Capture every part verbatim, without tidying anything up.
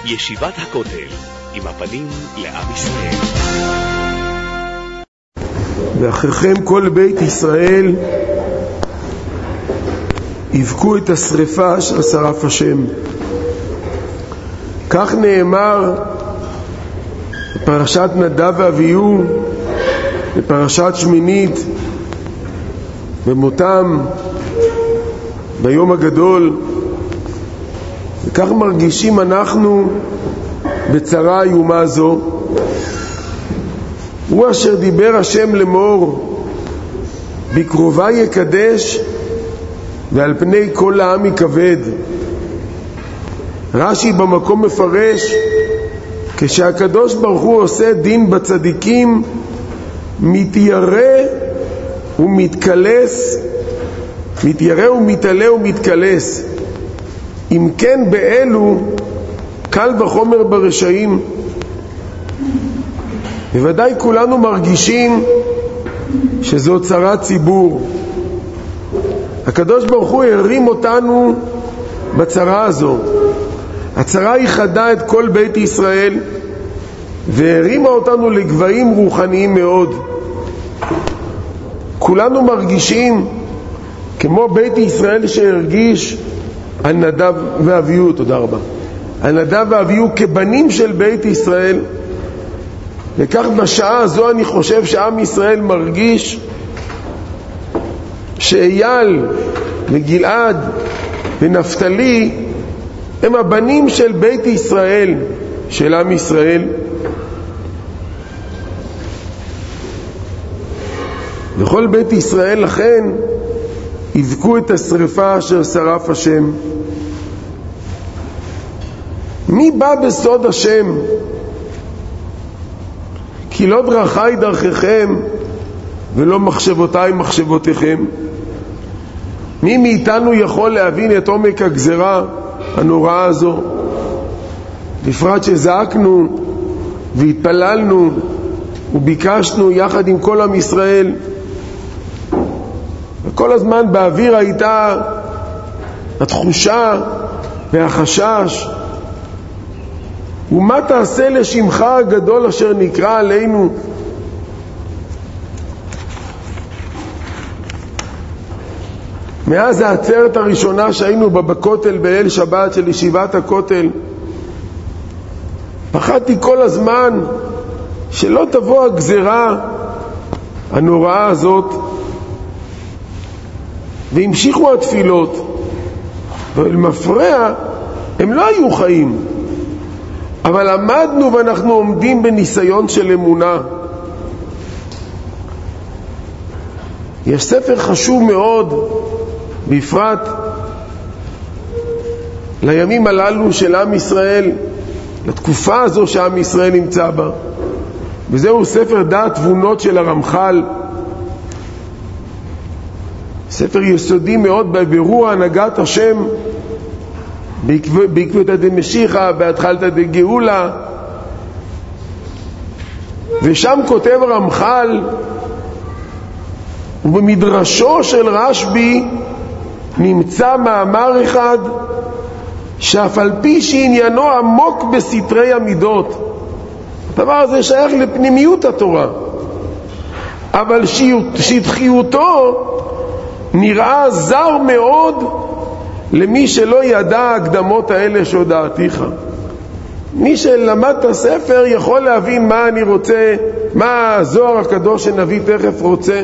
ישיבת הכותל, עם הפנים לעם ישראל. ואחריכם כל בית ישראל יבכו את השריפה אשר שרף השם. כך נאמר בפרשת נדב ואביהו, בפרשת שמינית, במותם ביום הגדול. וכך מרגישים אנחנו בצרה איומה זו. הוא אשר דיבר השם לאמור, בקרובה יקדש ועל פני כל העם יכבד. רש"י במקום מפרש, כשהקדוש ברוך הוא עושה דין בצדיקים, מתיירא ומתקלס, מתיירא ומתעלה ומתקלס. אם כן באלו קל וחומר ברשעים. בוודאי כולנו מרגישים שזו צרת ציבור. הקדוש ברוך הוא הרים אותנו בצרה הזו. הצרה היא חדה את כל בית ישראל והרימה אותנו לגבהים רוחניים מאוד. כולנו מרגישים כמו בית ישראל שהרגיש על נדב ואביהו, תודה רבה, על נדב ואביהו כבנים של בית ישראל. וכך בשעה הזו אני חושב שעם ישראל מרגיש שאייל וגלעד ונפתלי הם הבנים של בית ישראל, של עם ישראל. וכל בית ישראל לכן יבכו את השריפה אשר שרף השם. מי בא בסוד השם? כי לא דרכי דרככם ולא מחשבותיי מחשבותיכם. מי מאיתנו יכול להבין את עומק הגזרה הנוראה הזו? בפרט שזעקנו והתפללנו וביקשנו יחד עם כל עם ישראל. וכל הזמן באוויר הייתה התחושה והחשש, ומה תעשה לשמך הגדול אשר נקרא עלינו? מאז העצרת הראשונה שהיינו בה בכותל באל שבת של ישיבת הכותל, פחדתי כל הזמן שלא תבוא הגזרה הנוראה הזאת. והמשיכו התפילות, ולמפרע הם לא היו חיים, אבל עמדנו ואנחנו עומדים בניסיון של אמונה. יש ספר חשוב מאוד, בפרט לימים הללו של עם ישראל, לתקופה הזו שעם ישראל נמצא בה, וזהו ספר דעת תבונות של הרמח"ל. ספר יסודי מאוד בבירור הנהגת השם בעקבותא דמשיחא בהתחלתא דגאולה. ושם כותב הרמח"ל, ובמדרשו של רשב"י נמצא מאמר אחד שאף על פי שעניינו עמוק בסתרי המידות, הדבר הזה שייך לפנימיות התורה, אבל שטחיותו נראה זר מאוד למי שלא ידע ההקדמות האלה שהודעתיך. מי שלמד את הספר יכול להבין מה אני רוצה, מה הזוהר הקדוש שנביא תכף רוצה.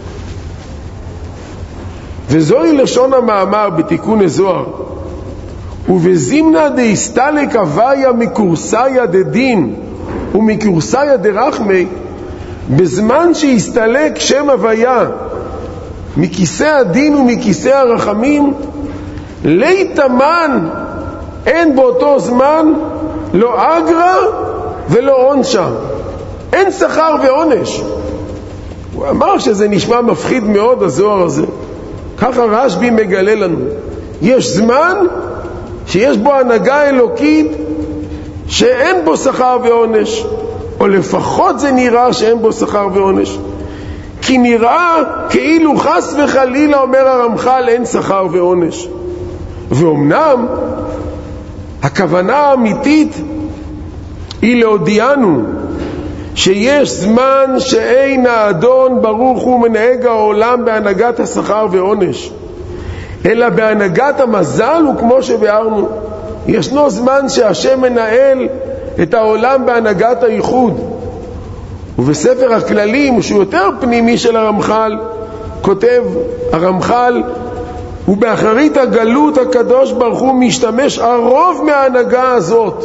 וזוהי לשון המאמר בתיקון הזוהר: ובזימנה דאיסטלק הוויה מקורסיה דדין ומקורסיה דרחמי, בזמן שהסתלק שם הוויה מכיסא הדין ומכיסא הרחמים, ליתמן אין באותו זמן לא אגרה ולא עונשה, אין שכר ועונש. הוא אמר שזה נשמע מפחיד מאוד הזוהר הזה. ככה רשב"י מגלה לנו, יש זמן שיש בו הנהגה אלוקית שאין בו שכר ועונש, או לפחות זה נראה שאין בו שכר ועונש. כי נראה כאילו חס וחלילה, אומר הרמח"ל, אין שכר ועונש. ואומנם הכוונה האמיתית היא להודיענו שיש זמן שאין האדון ברוך הוא מנהג העולם בהנהגת השכר ועונש, אלא בהנהגת המזל, וכמו שביארנו, ישנו זמן שהשם מנהל את העולם בהנהגת הייחוד. ובספר הכללים, שהוא יותר פנימי של הרמח"ל, כותב הרמח"ל, ובאחרית הגלות הקדוש ברוך הוא משתמש הרוב מההנהגה הזאת.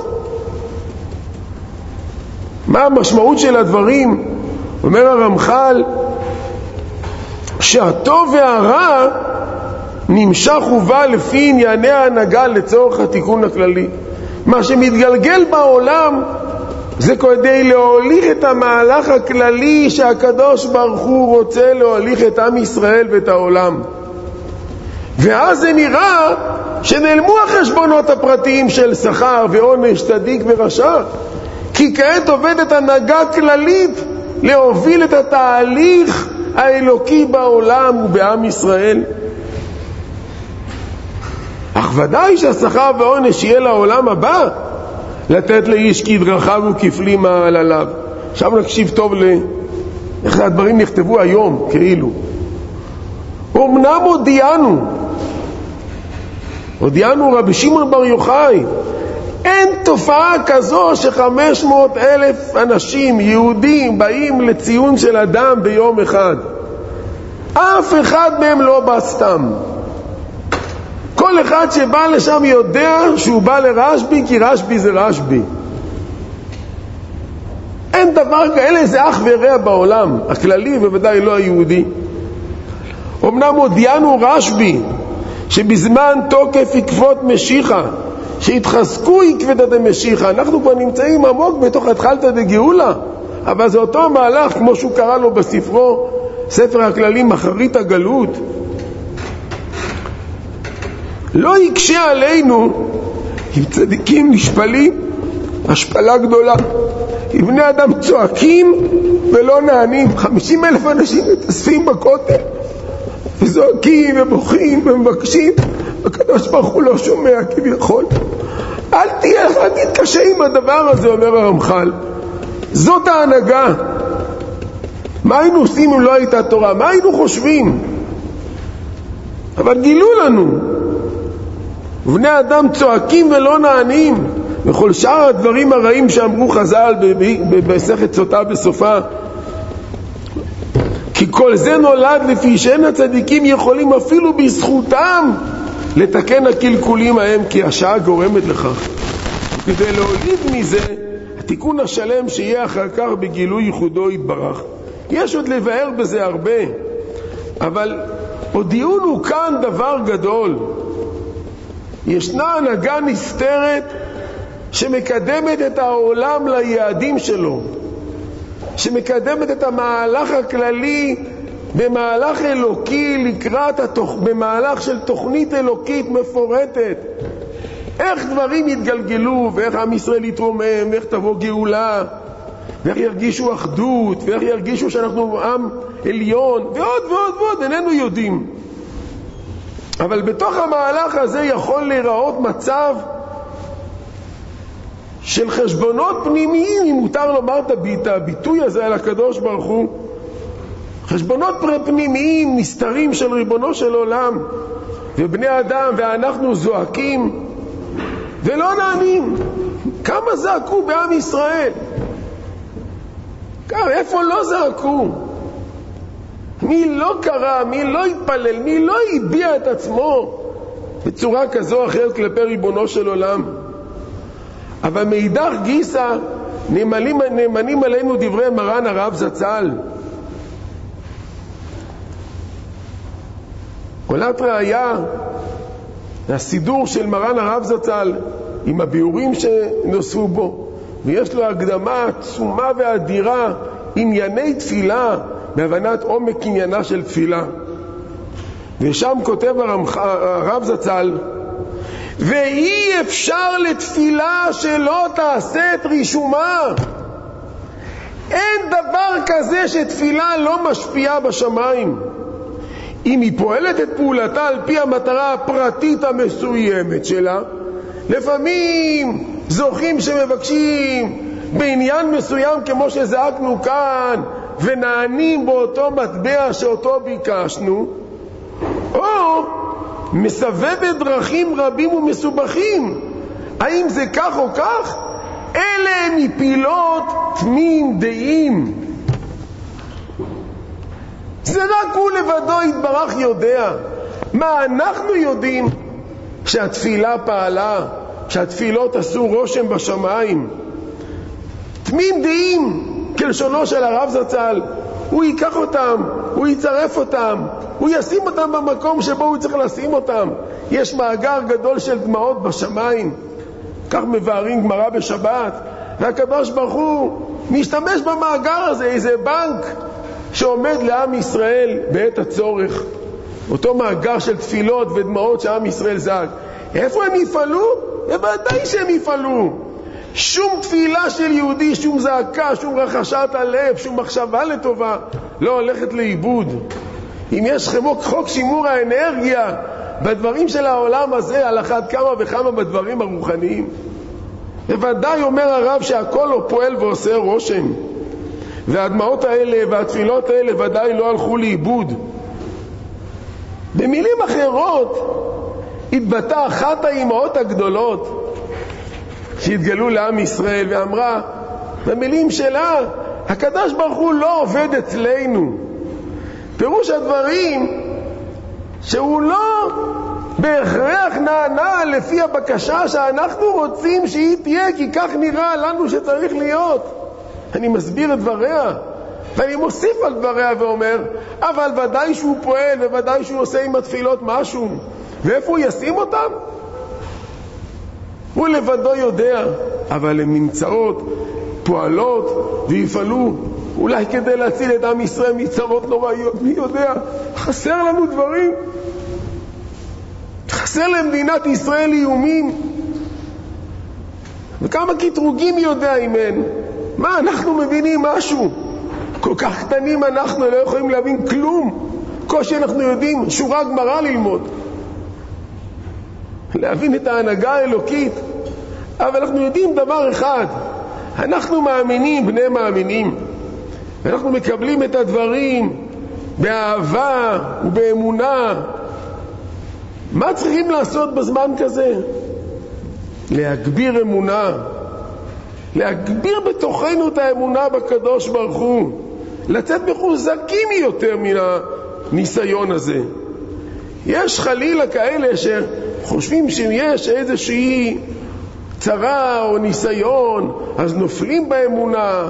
מה המשמעות של הדברים? אומר הרמח"ל שהטוב והרע נמשך ובא לפי ענייני ההנהגה לצורך התיקון הכללי. מה שמתגלגל בעולם זה כדי להוליך את המהלך הכללי שהקדוש ברוך הוא רוצה להוליך את עם ישראל ואת העולם. ואז זה נראה שנעלמו החשבונות הפרטיים של שכר ועונש, צדיק ורשע, כי כעת עובדת הנהגה כללית להוביל את התהליך האלוקי בעולם ובעם ישראל. אך ודאי שהשכר ועונש יהיה לעולם הבא, לתת לאיש כדרכיו וכפלי מעלליו. עכשיו נקשיב טוב לאיך הדברים נכתבו היום כאילו. אמנם הודיענו הודיענו רבי שמעון בר יוחאי, אין תופעה כזו שחמש מאות אלף אנשים יהודים באים לציון של אדם ביום אחד. אף אחד מהם לא בא סתם. כל אחד שבא לשם יודע שהוא בא לרשב"י, כי רשב"י זה רשב"י. אין דבר כאלה, זה אך ורע בעולם הכללי ובוודאי לא היהודי. אמנם הודיענו רשב"י שבזמן תוקף עקבות משיחה, שהתחזקו עקבתא דמשיחא, אנחנו כבר נמצאים עמוק בתוך התחלתא דגאולה, אבל זה אותו מהלך כמו שהוא קרא לו בספרו, ספר הכללים, אחרית הגלות. לא יקשה עלינו אם צדיקים נשפלים השפלה גדולה, אם בני אדם צועקים ולא נענים. חמישים אלף אנשים מתאספים בכותל וזועקים ובוכים ומבקשים, הקדוש ברוך הוא לא שומע כביכול. אל תהיה, אל תתקשה עם הדבר הזה, אומר הרמח"ל. זאת ההנהגה. מה היינו עושים אם לא הייתה תורה? מה היינו חושבים? אבל גילו לנו, ובני אדם צועקים ולא נענים, וכל שאר הדברים הרעים שאמרו חז"ל במסכת סוטה בסופה. כי כל זה נולד לפי שאין הצדיקים יכולים אפילו בזכותם לתקן הקלקולים ההם, כי השעה גורמת לכך. כדי להוליד מזה התיקון השלם שיהיה אחר כך בגילוי ייחודו יתברך. יש עוד לבאר בזה הרבה, אבל הודיעונו כאן דבר גדול. ישנה הנהגה נסתרת שמקדמת את העולם ליעדים שלו, שמקדמת את המהלך הכללי במהלך אלוקי לקראת התוך... במהלך של תוכנית אלוקית מפורטת. איך דברים יתגלגלו, ואיך עם ישראל יתרומם, ואיך תבוא גאולה, ואיך ירגישו אחדות, ואיך ירגישו שאנחנו עם עליון, ועוד ועוד ועוד, איננו יודעים. אבל בתוך המהלך הזה יכול להיראות מצב של חשבונות פנימיים, אם מותר לומר את הביטוי הזה על הקדוש ברוך הוא. חשבונות פנימיים נסתרים של ריבונו של עולם, ובני אדם ואנחנו זועקים ולא נענים. כמה זעקו בעם ישראל? כמה, איפה לא זעקו? מי לא קרא, מי לא התפלל, מי לא הביע את עצמו בצורה כזו או אחרת כלפי ריבונו של עולם? אבל מאידך גיסא נאמנים, נאמנים עלינו דברי מרן הרב זצ"ל. עולת ראיה הסידור של מרן הרב זצ"ל עם הביאורים שנוספו בו, ויש לו הקדמה עצומה ואדירה, ענייני תפילה, בהבנת עומק עניינה של תפילה. ושם כותב הרב זצ"ל, ואי אפשר לתפילה שלא תעשה את רישומה. אין דבר כזה שתפילה לא משפיעה בשמיים. אם היא פועלת את פעולתה על פי המטרה הפרטית המסוימת שלה, לפעמים זוכים שמבקשים בעניין מסוים כמו שזעקנו כאן ונענים באותו מטבע שאותו ביקשנו, או מסבב דרכים רבים ומסובכים. האם זה כך או כך? אלה מפילות תמים דעים. זה רק הוא לבדו יתברך יודע. מה אנחנו יודעים? שהתפילה פעלה, שהתפילות עשו רושם בשמיים. תמים דעים, כלשונו של הרב זצ"ל, הוא ייקח אותם, הוא יצרף אותם, הוא ישים אותם במקום שבו הוא צריך לשים אותם. יש מאגר גדול של דמעות בשמיים, כך מבארים גמרא בשבת, והקדוש ברוך הוא משתמש במאגר הזה, איזה בנק שעומד לעם ישראל בעת הצורך. אותו מאגר של תפילות ודמעות שעם ישראל זעק. איפה הם יפעלו? בוודאי שהם יפעלו. שום תפילה של יהודי, שום זעקה, שום רחשת הלב, שום מחשבה לטובה לא הולכת לאיבוד. אם יש חוק, חוק שימור האנרגיה בדברים של העולם הזה, על אחת כמה וכמה בדברים הרוחניים. בוודאי אומר הרב שהכל לא פועל ועושה רושם, והדמעות האלה והתפילות האלה ודאי לא הלכו לאיבוד. במילים אחרות התבטאה אחת האימהות הגדולות שהתגלו לעם ישראל ואמרה במילים שלה, הקדוש ברוך הוא לא עובד אצלנו. פירוש הדברים שהוא לא בהכרח נענה לפי הבקשה שאנחנו רוצים שהיא תהיה, כי כך נראה לנו שצריך להיות. אני מסביר את דבריה ואני מוסיף על דבריה ואומר, אבל ודאי שהוא פועל וודאי שהוא עושה עם התפילות משהו. ואיפה הוא ישים אותם? הוא לבדו יודע, אבל הן נמצאות, פועלות ויפעלו, אולי כדי להציל את עם ישראל מצרות נוראיות. מי יודע? חסר לנו דברים, חסר למדינת ישראל איומים, וכמה קטרוגים יודע אם אין. מה, אנחנו מבינים משהו? כל כך קטנים אנחנו, לא יכולים להבין כלום. קושי אנחנו יודעים שורה גמרא ללמוד, להבין את ההנהגה האלוקית. אבל אנחנו יודעים דבר אחד, אנחנו מאמינים, בני מאמינים, ואנחנו מקבלים את הדברים באהבה ובאמונה. מה צריכים לעשות בזמן כזה? להגביר אמונה, להגביר בתוכנו את האמונה בקדוש ברוך הוא, לצאת מחוזקים יותר מן הניסיון הזה. יש חלילה כאלה שחושבים שיש איזושהי צרה או ניסיון אז נופלים באמונה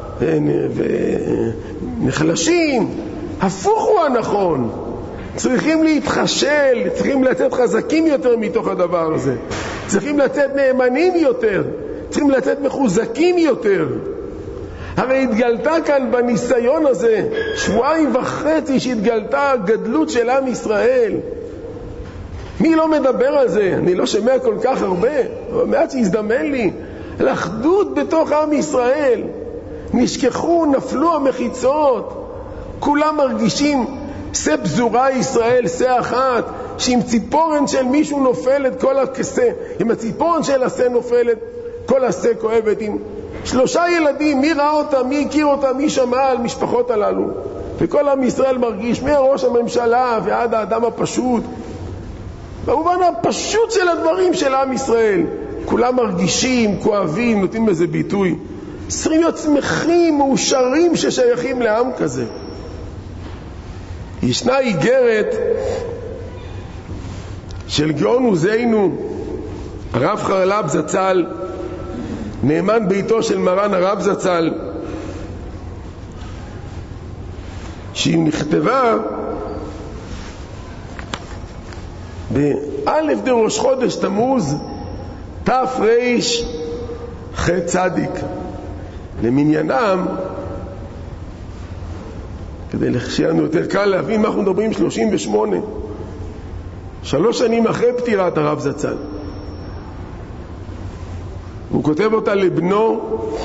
ונחלשים. הפוך הוא הנכון, צריכים להתחשל, צריכים לצאת חזקים יותר מתוך הדבר הזה, צריכים לצאת נאמנים יותר, צריכים לצאת מחוזקים יותר. הרי התגלתה כאן בניסיון הזה שבועיים וחצי שהתגלתה הגדלות של עם ישראל. מי לא מדבר על זה? אני לא שומע כל כך הרבה, אבל מעט שהזדמן לי על אחדות בתוך עם ישראל. נשכחו, נפלו המחיצות, כולם מרגישים שא פזורה ישראל, שא אחת, שאם ציפורן של מישהו נופלת כל הכסא, אם הציפורן של השא נופלת כל השא כואבת. עם שלושה ילדים, מי ראה אותם, מי הכיר אותם, מי שמע על משפחות הללו, וכל עם ישראל מרגיש, מהראש הממשלה ועד האדם הפשוט, במובן הפשוט של הדברים של עם ישראל, כולם מרגישים, כואבים, נותנים לזה ביטוי. צריכים להיות שמחים, מאושרים ששייכים לעם כזה. ישנה איגרת של גאון עוזינו הרב חרל"פ זצ"ל, נאמן ביתו של מרן הרב זצ"ל, שהיא נכתבה באלף דראש חודש תמוז תר"ח צדיק למניינם, כדי שיהיה לנו יותר קל להבין מה אנחנו מדברים. שלושים ושמונה, שלוש שנים אחרי פטירת הרב זצ"ל, הוא כותב אותה לבנו.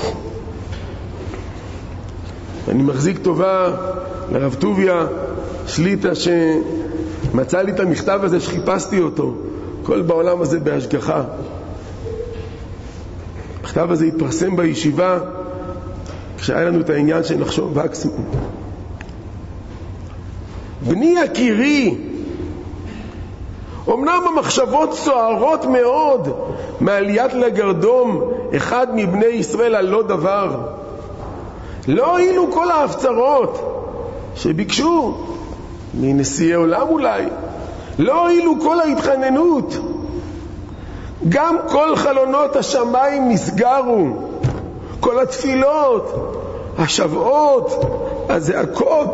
אני מחזיק טובה לרב טוביה שליטה שמצא לי את המכתב הזה, שחיפשתי אותו, כל בעולם הזה בהשגחה. המכתב הזה התפרסם בישיבה כשהיה לנו את העניין של נחשון וקסמן. בני יקירי, אמנם המחשבות סוערות מאוד מעליית לגרדום אחד מבני ישראל על לא דבר. לא הועילו כל ההפצרות שביקשו מנשיאי עולם אולי, לא הועילו כל ההתחננות, גם כל חלונות השמיים נסגרו, כל התפילות, השבעות, הזעקות.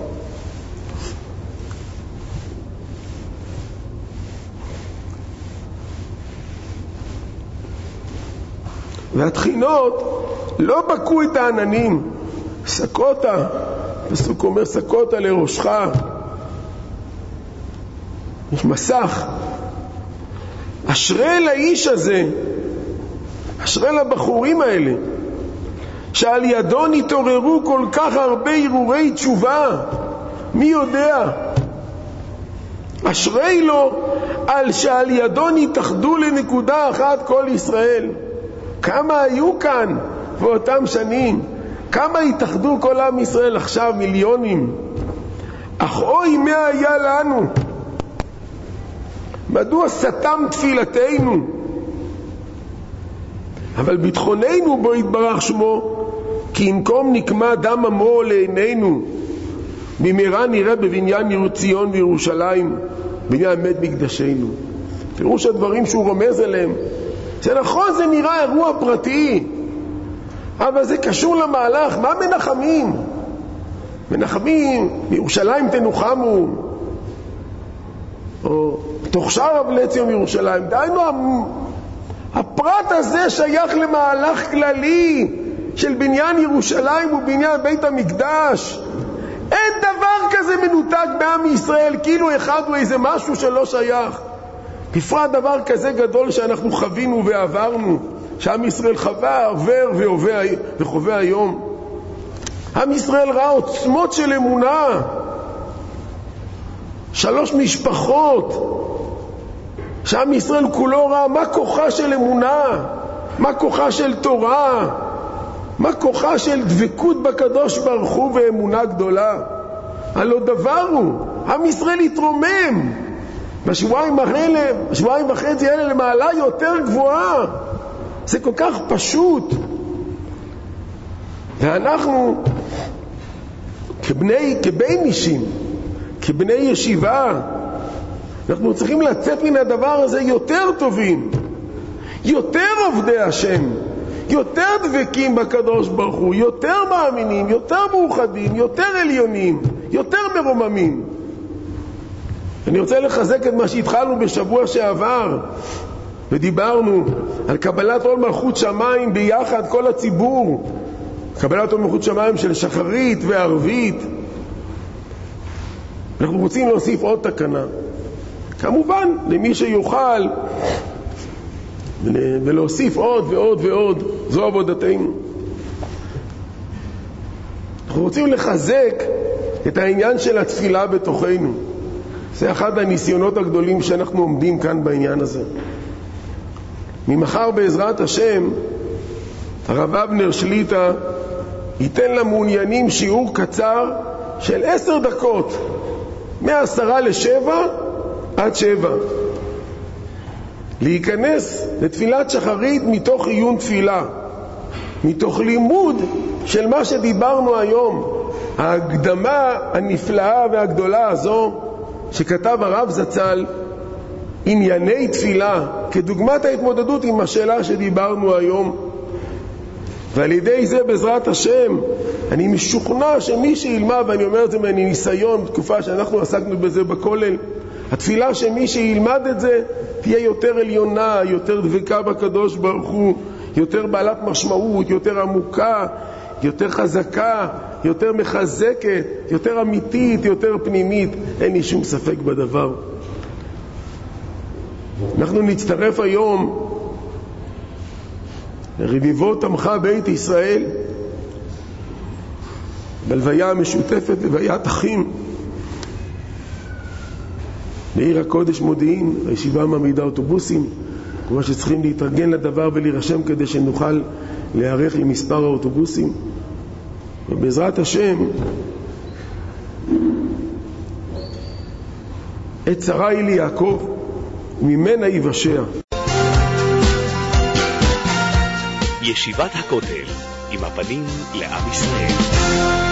והתחינות לא בקו את העננים. סקוטה, פסוק אומר סקוטה לראשך, יש מסך. אשרי לאיש הזה, אשרי לבחורים האלה, שעל ידו נתעוררו כל כך הרבה הרהורי תשובה. מי יודע? אשרי לו על שעל ידו נתאחדו לנקודה אחת כל ישראל. כמה היו כאן באותם שנים, כמה התאחדו כל עם ישראל עכשיו, מיליונים. אך אוי מה היה לנו, מדוע סתם תפילתנו, אבל ביטחוננו בו יתברך שמו, כי במקום נקמה דם עמו לעינינו, במהרה נראה בבניין ציון וירושלים, בניין בית מקדשנו. פירוש הדברים שהוא רומז אליהם, זה נכון, זה נראה אירוע פרטי, אבל זה קשור למהלך. מה מנחמים? מנחמים, בירושלים תנוחמו, או תוך שאר אבלי ציון ירושלים. דהיינו, הפרט הזה שייך למהלך כללי של בניין ירושלים ובניין בית המקדש. אין דבר כזה מנותק בעם ישראל, כאילו אחד הוא איזה משהו שלא שייך. בפרט דבר כזה גדול שאנחנו חווינו ועברנו, שעם ישראל חווה, עובר והווה וחווה היום. עם ישראל ראה עוצמות של אמונה, שלוש משפחות שעם ישראל כולו ראה מה כוחה של אמונה, מה כוחה של תורה, מה כוחה של דבקות בקדוש ברוך הוא ואמונה גדולה. הלא דבר הוא, עם ישראל התרומם בשבועיים האלה, בשבועיים וחצי האלה למעלה יותר גבוהה. זה כל כך פשוט. ואנחנו כבני, כבני נשים, כבני ישיבה, אנחנו צריכים לצאת מן הדבר הזה יותר טובים, יותר עובדי השם, יותר דבקים בקדוש ברוך הוא, יותר מאמינים, יותר מאוחדים, יותר עליונים, יותר מרוממים. אני רוצה לחזק את מה שהתחלנו בשבוע שעבר, ודיברנו על קבלת עול מלכות שמיים ביחד, כל הציבור, קבלת עול מלכות שמיים של שחרית וערבית. אנחנו רוצים להוסיף עוד תקנה, כמובן למי שיוכל, ולהוסיף עוד ועוד ועוד. זו עבודתנו. אנחנו רוצים לחזק את העניין של התפילה בתוכנו. זה אחד הניסיונות הגדולים שאנחנו עומדים כאן בעניין הזה. ממחר בעזרת השם הרב אבנר שליטה ייתן למעוניינים שיעור קצר של עשר דקות, מעשרה לשבע עד שבע, להיכנס לתפילת שחרית מתוך עיון תפילה, מתוך לימוד של מה שדיברנו היום, ההקדמה הנפלאה והגדולה הזו שכתב הרב זצ"ל, ענייני תפילה, כדוגמת ההתמודדות עם השאלה שדיברנו היום. ועל ידי זה בעזרת השם אני משוכנע שמי שילמד, ואני אומר את זה מניסיון, תקופה שאנחנו עסקנו בזה בכולל, התפילה שמי שילמד את זה תהיה יותר עליונה, יותר דבקה בקדוש ברוך הוא, יותר בעלת משמעות, יותר עמוקה, יותר חזקה, יותר מחזקת, יותר אמיתית, יותר פנימית. אין לי שום ספק בדבר. אנחנו נצטרף היום לרביבות עמך בית ישראל, בלוויה המשותפת, לוויית אחים בעיר הקודש מודיעין. הישיבה מעמידה אוטובוסים כלומר שצריכים להתארגן לדבר ולהירשם כדי שנוכל להיערך עם מספר האוטובוסים. ובעזרת השם, עת צרה היא ליעקב, וממנה יבשע. ישיבת הכותל, עם הפנים לעם ישראל.